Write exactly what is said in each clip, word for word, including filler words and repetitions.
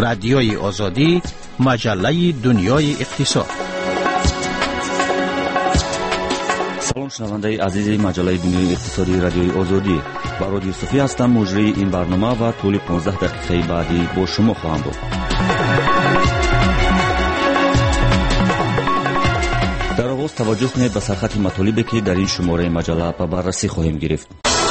رادیوی آزادی، مجله دنیای اقتصاد. سلام شنونده عزیز مجله دنیای اقتصادی رادیوی آزادی. برادر یوسفی هستم، مجری این برنامه و طول پانزده دقیقه بعدی با شما خواهم بود. در آغاز توجه کنید به سرخط مطالبی که در این شماره مجله به بررسی خواهیم گرفت.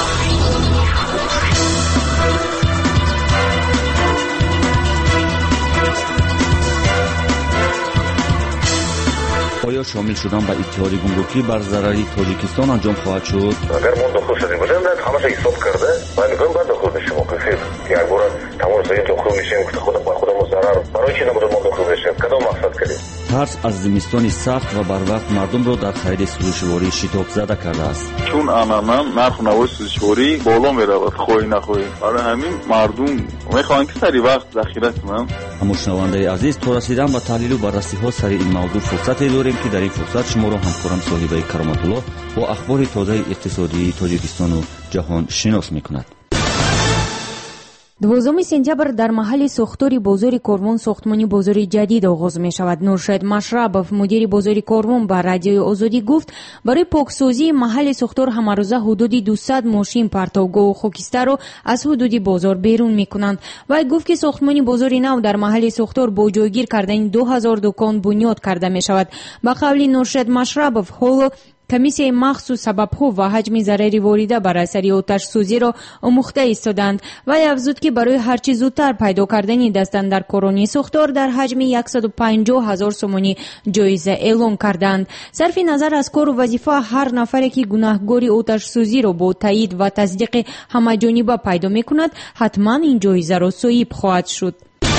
آیا شامل شدن به اتحاد گمرکی بر ضرر تاجیکستان انجام خواهد شد؟ اگر ما داخل شدیم باشیم باید همش حساب کرده و میگم بعد داخل بشیم که یک بار تمام سایت داخل میشیم که خود با خودمون ضرر برای چی نباید ما داخل بشیم؟ کدام مقصد کردیم؟ ترس از زمستانی سخت و بر وقت مردم را در خرید سوزشواری شتاب زده کرده است. چون انعام نرخ نوای سوزشواری بالا میرود خواهی نخواهی، برای همین مردم میخوان که سری وقت ذخیره کنن. اما شنونده عزیز، تا رسیدن به تحلیل و بررسی ها سر این موضوع فرصتی داریم که در این فرصت شما را همکارم صاحبه کرامت الله با اخبار تازه اقتصادی تاجیکستان و جهان شناس میکند. دوازم سپتامبر در محل ساختاری بازار کاروان ساختمانی بازار جدید آغاز می شود. نورشد مشربов مدیر بازار کاروان با رادیوی آزادی گفت برای پاکسازی محل ساختار همروزه حدود دویست ماشین پرتوگاه و خاکستر را از حدود بازار بیرون می کنند. و گفت که ساختمانی بازار نو در محل ساختار با جایگیر کردن دو هزار دکان بنیاد کرده می شود. با قول نورشد مشربов حالا کمیسیای مخصوص سبب‌ها و حجم ضرری وارده بر اثر آتش سوزی را آموخته ایستادند و افزود که برای هرچه زودتر پیدا کردن دستن در کارانی ساختار در حجم صد و پنجاه هزار سومانی جایزه اعلام کردند. صرف نظر از کار و وظیفه هر نفری که گناهکار آتش سوزی را با تایید و تصدیق همه‌جانبه پیدا می‌کند حتما این جایزه را صاحب خواهد شد.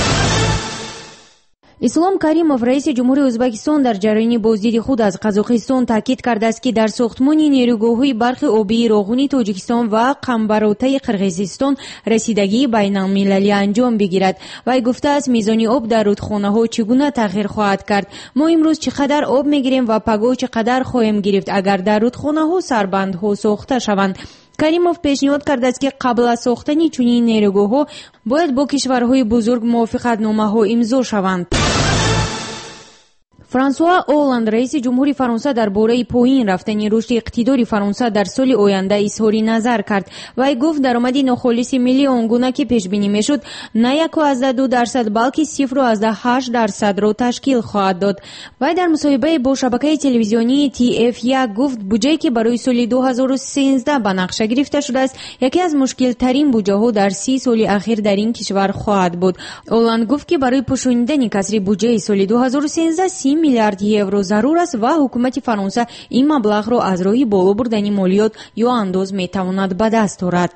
اسلام کریمов رئیس جمهوری ازبکستان در جریان بازدید خود از قزاقستان تاکید کرده است که در ساختمان نیروگاه‌های برق آبی راغونی تاجیکستان و قمبروته قرقیزستان رسیدگی بین‌المللی انجام بگیرد و گفته است میزان آب در رودخانه‌ها چگونه تغییر خواهد کرد. ما امروز چقدر آب میگیریم و پگاه چقدر خواهیم گرفت اگر در رودخانه‌ها سربندها ساخته شوند. کریمov پیشنهاد کرده است که قبل از ساختن چنین نیروگاه‌ها باید با کشورهای بزرگ موافقتنامه‌ها امضا شوند. فرانسوا اولاند رئیس جمهوری فرانسه درباره پایین رفتن رشد اقتداری فرانسه در سال آینده اظهار نظر کرد و گفت درآمد ناخالص ملی آنگونه که پیش بینی میشد نه یک و دو درصد بلکه صفر و هشت درصد را تشکیل خواهد داد. و در مصاحبه با شبکه تلویزیونی تی اف یک گفت بودجه‌ای که برای سال دو هزار و سیزده به نقشه گرفته شده است یکی از مشکل ترین بودجه‌ها در سی سال اخیر در این کشور خواهد بود. اولاند گفت که برای پوشاندن کسری بودجه سال دو هزار و سیزده سی میلیارد یورو ضرور است و حکومت فرانسه این مبلغ را از راه بالا بردن مالیات یا انداز میتواند به دست آورد.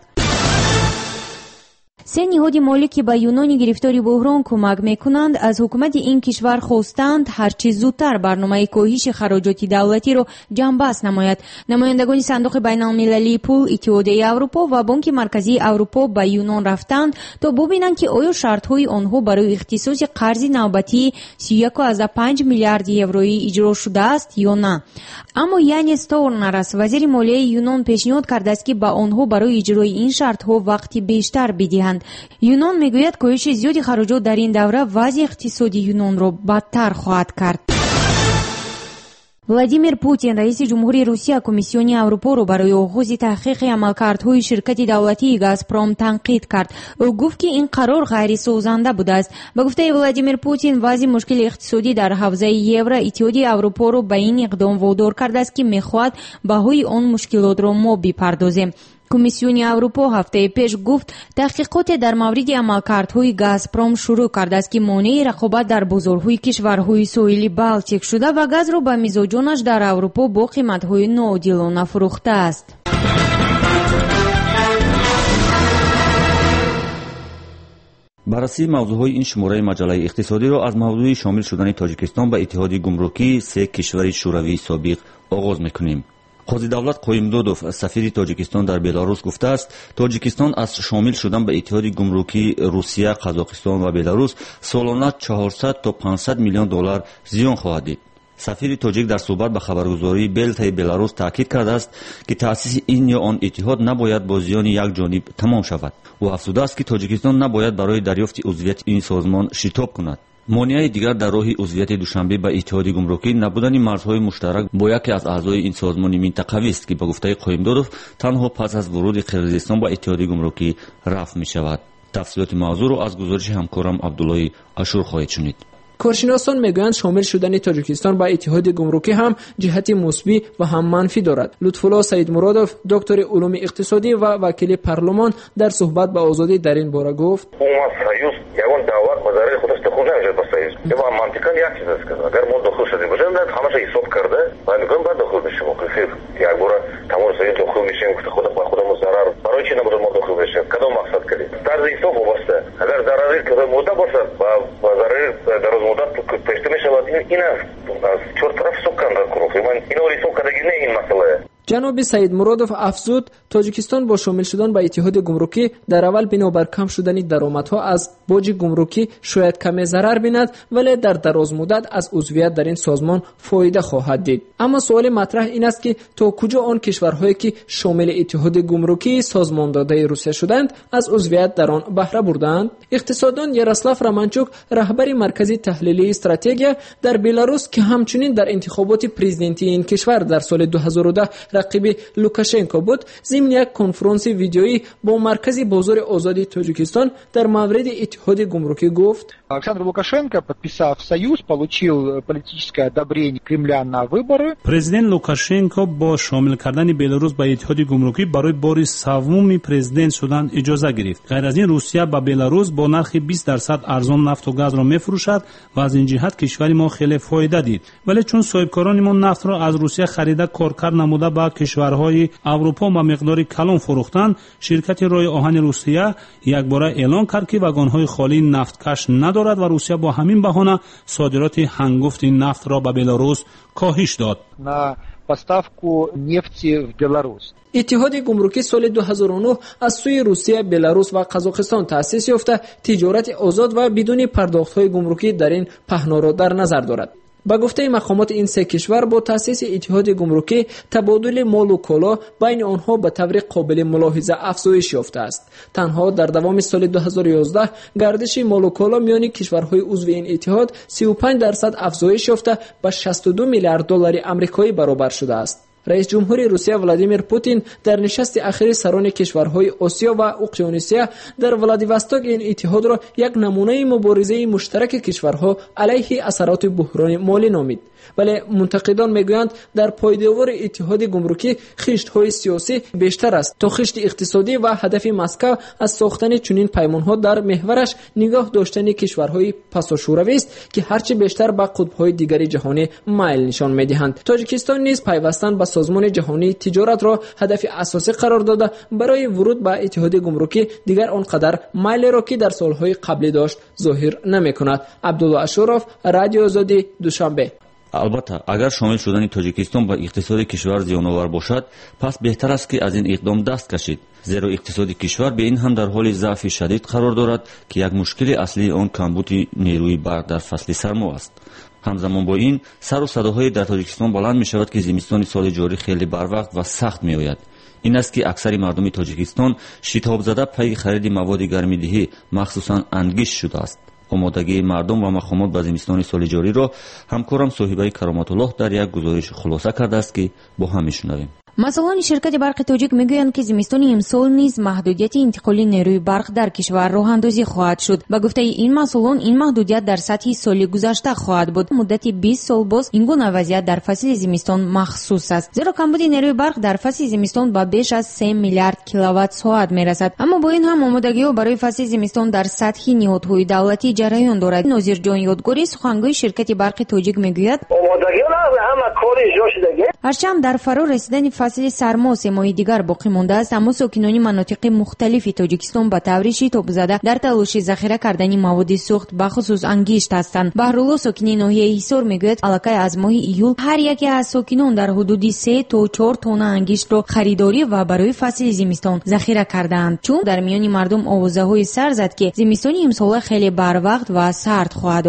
سه نهاد مالی که به یونان گرفتاری بحران کمک میکنند از حکومت این کشور خواستند هرچه زودتر برنامه کاهش خراجات دولتی را جنببست نماید. نمایندگان صندوق بین المللی پول، اتحادیه اروپا و بانک مرکزی اروپا به یونان رفتند تا ببینند که آیا شرطهای آنها برای اختصاص قرض نوبتی سی و یک و پنج میلیارد یورویی اجرا شده است یا نه. اما یانیس تورنرس وزیر مالیه یونان پیشنهاد کرده است که به آنها برای اجرای این شرطها وقتی بیشتر بدهند. یونان میگوید کاهش زیادی خراجات در این دوره وضع اقتصادی یونان را بدتر خواهد کرد. ولادیمیر پوتین رئیس جمهوری روسیه کمیسیون اروپا را برای آغاز تحقیق عملکردهای شرکت دولتی گازپروم تنقید کرد. او گفت که این قرار غیر سازنده بوده است. به گفته ولادیمیر پوتین وضع مشکل اقتصادی در حوزه یورو اتحادیه اروپا را به این اقدام وادار کرده است که میخواهد بهای آن مشکلات را ما بپردازیم. کمیسیون اروپا هفته پیش گفت تحقیقات در مورد عملکردهای گازپروم شروع کرده است که مانع رقابت در بازارهای کشورهای ساحلی بالتیک شده و گاز را به مزاجانش در اروپا با قیمت‌های ناعادلانه فروخته است. بررسی موضوعهای این شماره مجله اقتصادی را از موضوع شامل شدن تاجیکستان به اتحاد گمرکی سه کشور شوروی سابق آغاز می‌کنیم. قاضی دولت قایمدادوف سفیر تاجیکستان در بلاروس گفته است تاجیکستان از شامل شدن به اتحاد گمرکی روسیه، قزاقستان و بلاروس سالانه چهارصد تا پانصد میلیون دلار زیان خواهد دید. سفیر تاجیک در صحبت به خبرگزاری بلتای بلاروس تاکید کرده است که تأسیس این یا آن اتحاد نباید با زیان یک جانب تمام شود. او افزوده است که تاجیکستان نباید برای دریافت عضویت این سازمان شتاب کند. مانع دیگر در راه عضویت دوشنبه به اتحاد گمرکی نبودن مرزهای مشترک با یکی از اعضای این سازمان منطقوی است که به گفته قایمدادوف تنها پس از ورود قرقیزستان به اتحاد گمرکی رفع می شود. تفصیلات موضوع را از گزارش همکارم عبدالله اشور خواهید شنید. کارشناسان میگویند شامل شدن تاجیکستان با اتحاد گمرکی هم جهت مثبت و هم منفی دارد. لطفالله سید مرادوف دکتر علوم اقتصادی و وکیل پارلمان در صحبت با آزادی در این باره گفت: союз ягон дават ба зарари худаш дахол намешавад ба союз. ва мантиқан як чиз аст ки агар мо дахол шудем бошем дар ҳамаша ҳисоб карда ва мегӯям баъд дахол мешем. хир як бора тамоми союз дахол мешем ки худа ба худамо зарар барои чи набода мо дахол мешем кадом мақсад кардем. тарзи ҳисоб вобаста. агар зарари мудда бошад ва ба зарари дарозмуддат пешта мешавад ин аз чортараф ҳисоб кардан кунук. ман ино ҳисоб кардагӣ не ин масъала. جناب سید مرادوف افزود تاجیکستان با شامل شدن به اتحاد گمرکی در اول بنابر کم شدن درآمدها از باج گمرکی شاید کمی ضرر بیند، ولی در دراز مدت از عضویت در این سازمان فایده خواهد دید. اما سوال مطرح این است که تا کجا آن کشورهایی که شامل اتحاد گمرکی سازمان داده روسیه شدند از عضویت در آن بهره بردند؟ اقتصاددان یاراسلاو رامانچوک رهبر مرکز تحلیلی استراتژی در بلاروس که همچنین در انتخابات پرزیدنتی این کشور در سال دو هزار و ده رقیب لوکاشنکو بود، ضمن یک کنفرانس ویدیویی با مرکز بازار آزادی تاجیکستان در مورد اتحاد گمرکی گفت: Александр Лукашенко, подписав союз, получил политическое одобрение Кремля на выборы. Президент Лукашенко با شامل کردن بلاروس به اتحاد گمرکی برای بار سوم پرزیدنت شدن اجازه گرفت. غیر از این روسیه به بلاروس با نرخ بیست درصد ارزان نفت و گاز را میفروشد و از این جهت کشور ما خیلی فایده دید. ولی چون صاحبکاران ما نفت را از روسیه خریده کارکرد نموده به کشورهای اروپا و مقدار کلان فروختند، شرکت رای آهن روسیه یک بار اعلان کرد که واگن‌های خالی نفتکش ندارد و روسیه با همین بهانه صادرات هنگفت نفت را به بلاروس کاهش داد. на поставку нефти в Беларусь. اتحاد گمرکی سال دو هزار و نه از سوی روسیه، بلاروس و قزاقستان تأسیس یافته تجارت آزاد و بدون پرداخت‌های گمرکی در این پهنا را در نظر دارد. با گفته مقامات این سه کشور با تأسیس اتحاد گمرکی تبادل مال و کالا بین آنها به طور قابل ملاحظه افزایش یافته است. تنها در دوام سال دو هزار و یازده گردش مال و کالا میان کشورهای عضو این اتحاد سی و پنج درصد افزایش یافته به شصت و دو میلیارد دلار آمریکایی برابر شده است. رئیس جمهور روسیه ولادیمیر پوتین در نشست اخیر سران کشورهای آسیا و اقیانوسیه در ولادیوستوک این اتحاد را یک نمونه مبارزه مشترک کشورها علیه اثرات بحران مالی نامید. ولی منتقدان میگویند در پایدار اتحاد گمرکی خشت‌های سیاسی بیشتر است تا خشت اقتصادی و هدف مسکو از ساختن چنین پیمان‌ها در محورش نگاه داشتن کشورهای پساشوروی است که هرچه بیشتر به قطب‌های دیگر جهانی مایل نشان می‌دهند. تاجیکستان نیز پیوستن به سازمان جهانی تجارت را هدف اساسی قرار داده برای ورود به اتحاد گمرکی دیگر آنقدر مایل را که در سال‌های قبلی داشت ظاهر نمی‌کند. عبدالله اشورов، رادیو آزادی، دوشنبه. البته اگر شامل شدن تاجیکستان به اقتصاد کشور زیان‌آور باشد، پس بهتر است که از این اقدام دست کشید، زیرا اقتصاد کشور به این هم در حال ضعف شدید قرار دارد که یک مشکل اصلی آن کمبود نیروی برق در فصل سرما است. همزمان با این سر و صداهای در تاجیکستان بلند می شود که زمستان سال جاری خیلی بروقت و سخت می آید. این است که اکثر مردم تاجیکستان شتاب زده پی خرید مواد گرمیدهی مخصوصا انگشت شده است. آمادگی مردم و مقامات به زمستان سال جاری را همکارم صاحبه کرامت الله در یک گزارش خلاصه کرده است که با هم میشنویم. مسئولان شرکت برق تاجیک میگویند که زمستان امسال نیز محدودیت انتقال نیروی برق در کشور راه اندازی خواهد شد. با گفته این مسئولان این محدودیت در سطح سال گذشته خواهد بود. مدت بیست سال باز این گونه وضعیت در فصل زمستان مخصوص است، زیرا کمبود نیروی برق در فصل زمستان به بیش از سه میلیارد کیلووات ساعت میرسد. اما با این هم آمادگی‌ها برای فصل زمستان در سطح نهادهای دولتی جریان دارد. ناظر جان یادگاری سخنگوی شرکت برق تاجیک میگوید آمادگی‌ها همه کاری جا شده. هرچند در فرا رسیدن فصل سرما سه ماه دیگر باقی مانده است، اما ساکنان مناطق مختلف تاجیکستان به طور شتاب زده در تلاش ذخیره کردن مواد سوخت به خصوص انگشت هستند. بهرالله ساکن ناحیه حصار میگوید الکی از ماه ایول هر یکی از ساکنان در حدود سه تا چهار تن انگشت را خریداری و برای فصل زمستان ذخیره کردند، چون در میان مردم آوازه‌های سر زد که زمستان امسال خیلی بر وقت و سرد خواهد آمد.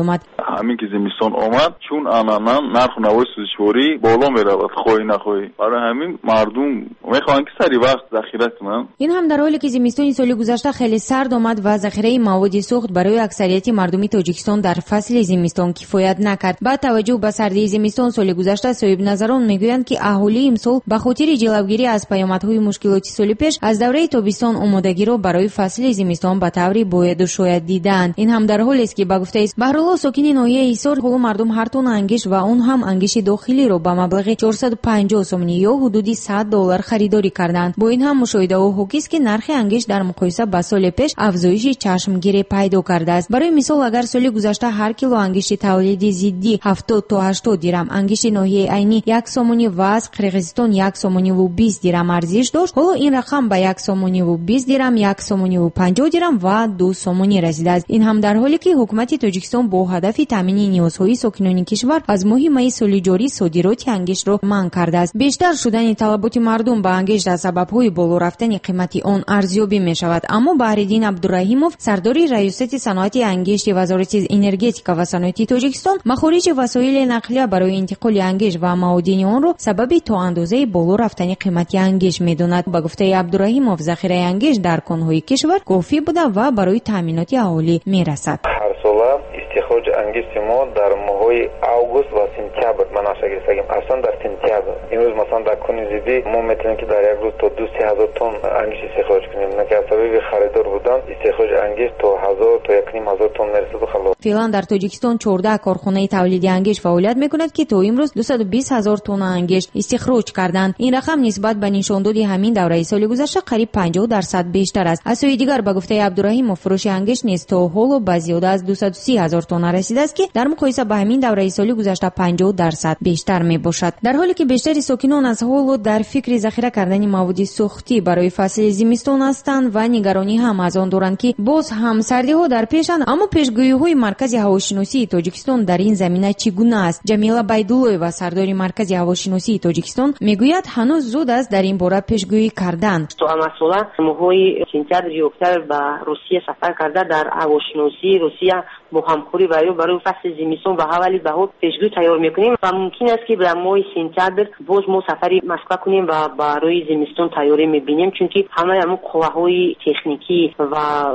همین که زمستان آمد چون انانان نرخ نوای سوزشواری بالا میرود خواهی نخواهی برای همین مردم میخوان که سری وقت ذخیره کنن. این هم در حالی که زمستان سال گذشته خیلی سرد آمد و ذخیره مواد سوخت برای اکثریت مردم تاجیکستان در فصل زمستان کفایت نکرد. با توجه به سردی زمستان سال گذشته صاحب نظران میگویند که اهالی امسال به خاطر جلوگیری از پیامدهای مشکلاتی سال پیش از دوره تابستان آمادگی را برای فصل زمستان به طوری باید و شاید دیدند. این هم در حالی است که به گفته است بهرالله ساکنین ناحیه ایسار حالا مردم هر تن انگشت و اون هم انگشت داخلی را به مبلغ چهارصد و پنجاه سومنی یا حدود صد دلار خریداری کردند. با این هم مشاهده و حاکی است که نرخ انگشت در مقایسه با سال پیش افزایش چشمگیری پیدا کرده است. برای مثال اگر سال گذشته هر کیلو انگشت تولیدی ضدی هفتاد تا هشتاد درم، انگشت ناحیه عینی یک سومنی و از قرقیزستان یک سومنی و بیست درم ارزش داشت، حالا این رقم به یک سومنی و بیست درم، یک سومنی و پنجاه درم و دو سومنی رسیده است. این هم در حالی که حکومت تاجیکستان با هدف تامین نیازهای ساکنان کشور از ماه می سال جاری صادرات انگشت را منع کرده است. بیشتر شدن طلبات مردم به انگشت از سبب‌های بالا رفتن قیمت آن ارزیابی می شود. اما بهرالدین عبدالرحیموف سردار ریاست صنعت انگشت وزارت انرژتیک و صنعت تاجیکستان مخارج وسایل نقلیه برای انتقال انگشت و معادن آن را سبب تا اندازه بالا رفتن قیمت انگشت می‌داند. با گفته عبدالرحیموف ذخیره انگشت در کان‌های کشور کافی بوده و برای تامینات اهالی می‌رسد. هر سال استخراج انگشت ما در ماه‌های اوگوست و سپتامبر مناسب گرفتیم. اصلا در سپتامبر امروز مثلا در کنیزیدی ما میتونیم که در یک روز تا دو سه هزار تن انگشت استخراج کنیم. نه که سبب خریدار بودن استخراج انگشت تا هزار تا یک نیم هزار تن میرسد و خلاص. فعلا در تاجیکستان چهارده کارخانه تولید انگشت فعالیت میکند که تا امروز دویست و بیست هزار تن انگشت استخراج کردند. این رقم نسبت به نشاندادی همین دوره سال گذشته قریب پنجاه درصد بیشتر است. از سوی دیگر به گفته عبدالرحیم فروش انگشت نیز تا حالا به زیاده از دویست و سی هزار تن رسیده است که در مقایسه با همین دوره سال گذشته پنجاه درصد بیشتر میباشد. در حالی که بیشتر ساکنان از حالا در فکر ذخیره کردن مواد سوختی برای فصل زمستان هستند و نگرانی هم از آن دارند که باز هم سردی ها در پیشند. اما پیشگویی های مرکز هواشناسی تاجیکستان در این زمینه چگونه است؟ جمیله بایدولویوا سردار مرکز هواشناسی تاجیکستان میگوید هنوز زود است در این باره پیشگویی کردن. تو مسئله ماهای سپتامبر و اکتبر به روسیه سفر کرده در هواشناسی روسیه با همکاری برای برای فصل زمستان و حوالی بهار پیشگویی تیار میکنیم و ممکن است که در ماه سپتامبر باز ما سفری مسکو کنیم و برای زمستان تیاری میبینیم، چون که همه همون قواهای تکنیکی و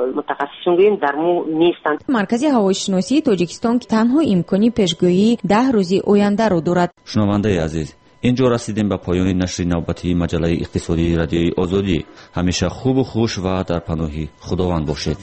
متخصصین در ما نیستند. مرکز هواشناسی تاجیکستان که تنها امکانی پیشگویی ده روزی آینده رو دارد. شنونده عزیز، اینجا رسیدیم به پایان نشر نوبتی مجله اقتصادی رادیوی آزادی. همیشه خوب و خوش و در پناه خداوند باشید.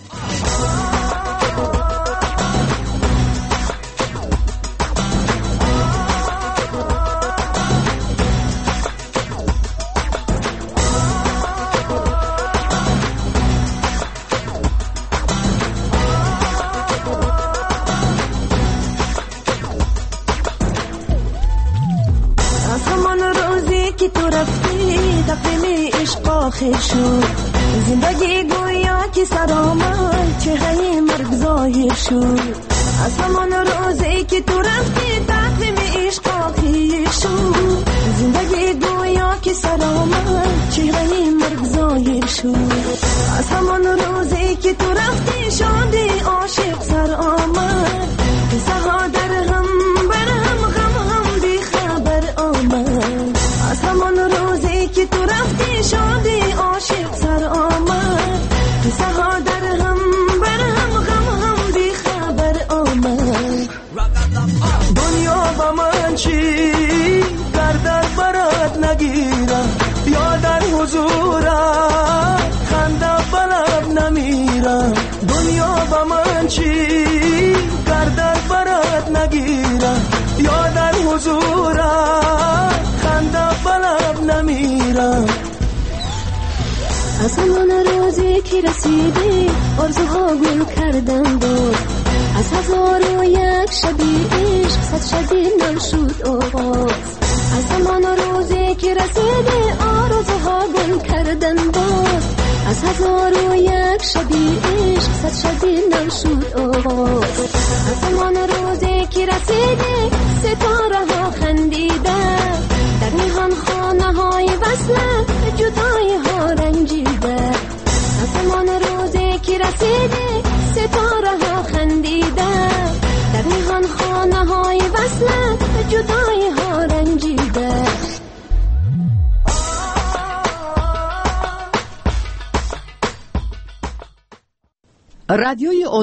آخر شد زندگی گویا که سرآمد چهره مرگ ظاهر شد. از همان روزی که تو رفتی تقویم عشق آخر شد. زندگی گویا که سرآمد چهره مرگ ظاهر شد. از همان روزی که تو رفتی شادی عاشق سر آمد. قصه ها در هم بر هم غم هم بی خبر آمد. از همان روزی که تو رفتی شادی عاشق سر آمد. قصه ها در هم بر هم غم هم بی خبر آمد. دنیا با من چی در در برات نگیرم یا در حضورت خنده بلب نمیرم. دنیا با من چی در در برات نگیرم یا در حضورت خنده بلب نمیرم. از همان روزی که رسیدی آرزوها گل کردن بود. از هزار و یک شبی عشق صد شبی نم شد آغاز. از همان روزی که رسیدی آرزوها گل کردن بود. از هزار و یک شبی عشق صد شبی نم شد آغاز. از همان روزی که رسیدی ستاره ها خندیدن در میهن خانه های وصلت جدایی ها رنجیده. از همان روزی که رسیدی ستاره ها خندیدن در میهن خانه ترانه های وصلت به جدای ها رنجیده. رادیوی